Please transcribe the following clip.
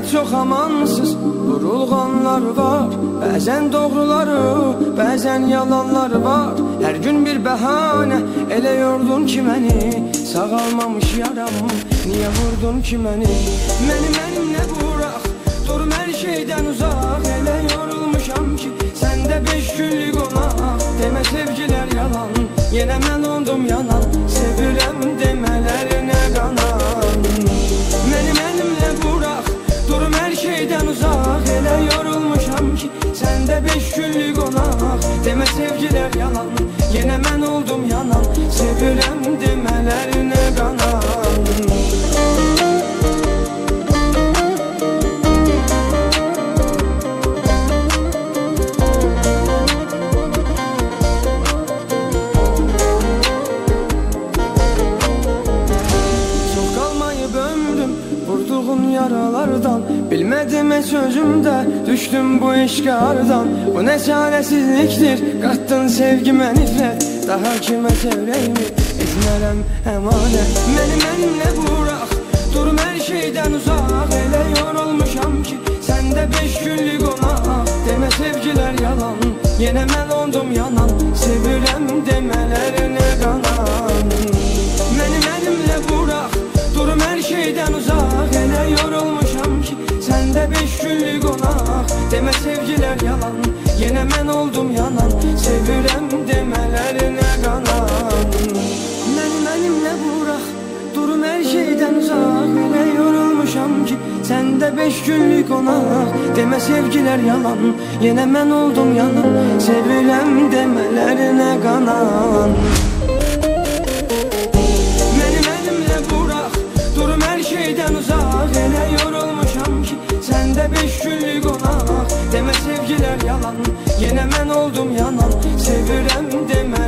həyat çox amansız, vurulğanlar var. Bəzən doğruları, bəzən yalanlar var. Hər gün bir bəhanə, elə yordun ki məni. Sağalmamış yaram, niyə vurdun ki məni? Mənimlə burax, durum hər şeydən uzaq. Elə yorulmuşam ki, səndə 5 günlük qonaq. Demə sevgilər yalan, yenə mən oldum yanan. Sevirəm demələrinə qanan. Mənimlə burax, durum hər şeydən uzaq. Elə yorulmuşam ki, səndə 5 günlük qonaq. Demə sevgilər yalan, yenə mən oldum yanan. Sevirəm demələrinə qanan. Yaralardan bilmədim heç özümdə, düşdüm bu işqardan. Bu nə çarəsizlikdir, qatdın sevgimə nifrət. Daha kimə sevrəyimi etmərəm əmanət. Mənimlə burax, durum hər şeydən uzaq. Elə yorulmuşam ki, səndə 5 günlük qonaq. Demə sevgilər yalan, yenə mən oldum yanan. Sevirəm demələrinə qanan. Mənimlə burax, durum hər şeydən uzaq. Elə yorulmuşam ki, səndə 5 günlük qonaq. Demə sevgilər yalan, yenə mən oldum yanan. Sevirəm demələrinə qanan. Mənimlə burax, durum hər şeydən uzaq. Elə yorulmuşam ki, səndə 5 günlük qonaq. Demə sevgilər yalan, yenə mən oldum yanan. Sevirəm demələrinə qanan. Elə yorulmuşam ki, səndə 5 günlük qonaq. Demə sevgilər yalan, yenə mən oldum yanan. Sevirəm demə